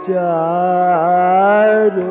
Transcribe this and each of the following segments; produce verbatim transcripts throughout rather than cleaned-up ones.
चारो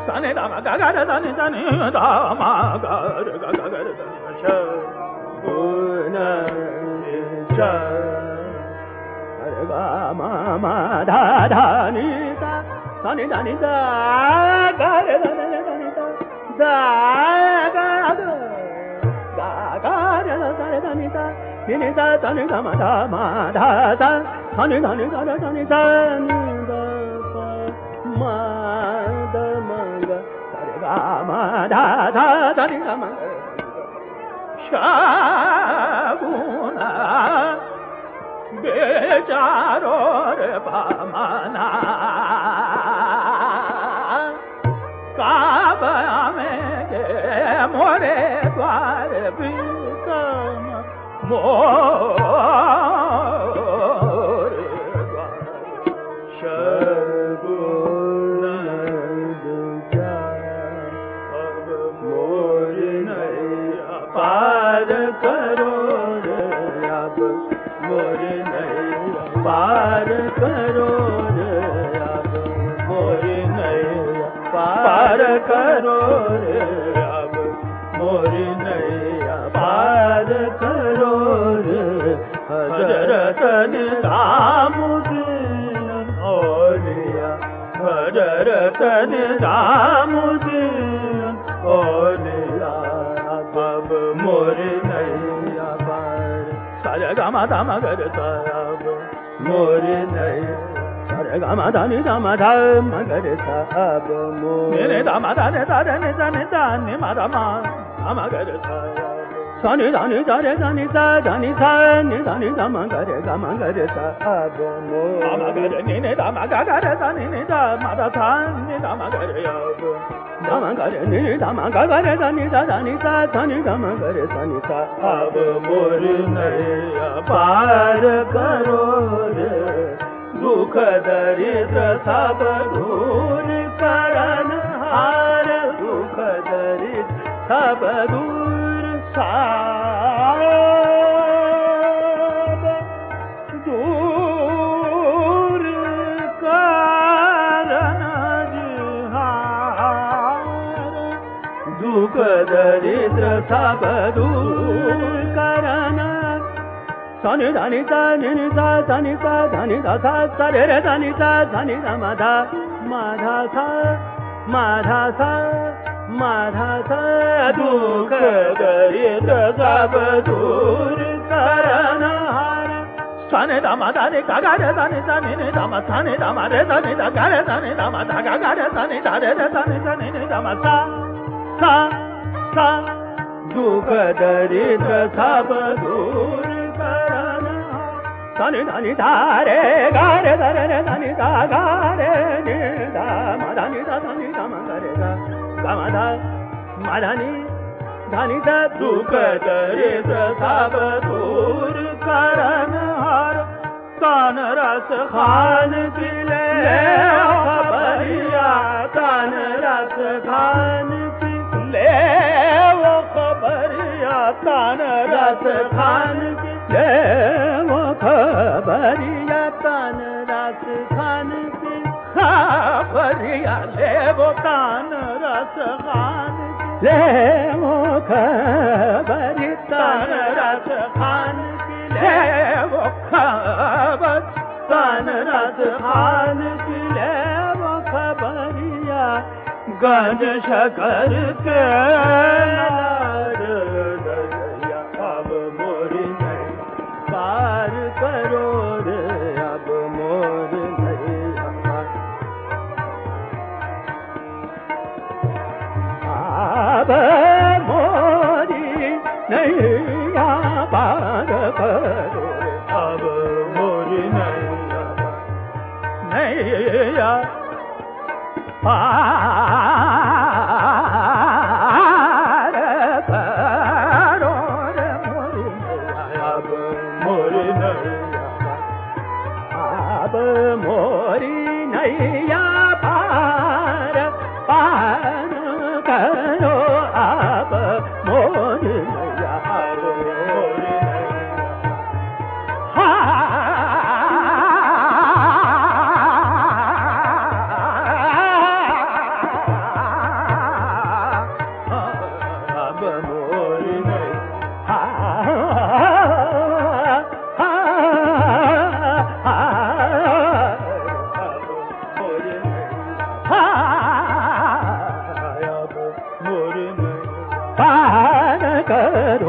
Sani dama ga ga da sani sani dama ga ga ga ga ga sha guna sha ga ma ma da da ni da sani da ni da ga re da ni da ni da da ga ga ga ga re da sani da ni da ni ni da da ni da ma da ma da da sani da ni da da ni da ni da ma da ma ga ga ma da da da ni da ma sha guna बेचारो रे पामना काबा में के मोरे द्वार बीतम मोर द्वार शगुन दुजा अब मोर नैया पार करो रे अब मोर पार करो रे अब मोर नैया पार करो रे अब मोर नैया पार करो रे हजरत निजामुद्दीन औलिया हजरत निजामुद्दीन औलिया अब मोर नैया पार सारे गामा दामा गर साब मोर नैया सारे गामा दानी दामा धाम गर साब मोर ने दामा दाने दाने ने दाने दाने मा दामा दामा गर साब सानी दानी दारे दानी सा दानी सा ने दानी दामा गर गामा गर साब मोर दामा गर ने ने दामा गा गा रे दानी ने दामा दा सा ने दामा गर याब दामा गर ने ने दामा गा गा रे दानी सा दानी सा दानी दामा गर सानी सा अब मोर नैया पार करो रे दुख दरिद्र सब दूर करन हार दुख दरिद्र सब दूर सब दूर करन जिहार दुख दरिद्र सब दूर करन सानी दानी सा नि सा सानी सा दानी दा सा सा रे रे दानी सा दानी दा मा धा मा धा सा मा धा सा मा धा सा दुख दरिद्र सब दूर करन हार सानी दा मा धा रे गा गा रे दानी सा नि नि दा मा सानी दा मा रे दानी दा गा रे दानी दा मा धा गा गा रे दानी दा रे रे दानी सा नि नि दा मा सा सा सा दुख दरिद्र सब दूर सानी दानी दा रे गा रे दा रे दानी दा गा रे नि दा मा दानी दा दानी दा मा गा रे गा गा मा दा मा दानी दानी दा दुख दरिद्र सब दूर करन हार कान रस खान पिले खबरिया कान रस खान पिले वो खबरिया कान रस खान पिले खबरिया कान रस खान की खबरिया ले वो कान रस खान ले वो खबरी कान रस खान की ले वो खबर कान रस खान की ले वो खबरिया गंज शकर के अब मोर पार करो रे अब मोर नैया अब मोरी नैया पार करो अब मोर नैया नैया पार करो रे मोर नैया अब मोर नैया अब मोरी नैया पार पार करो अब मोर नैया अब मोर नैया कर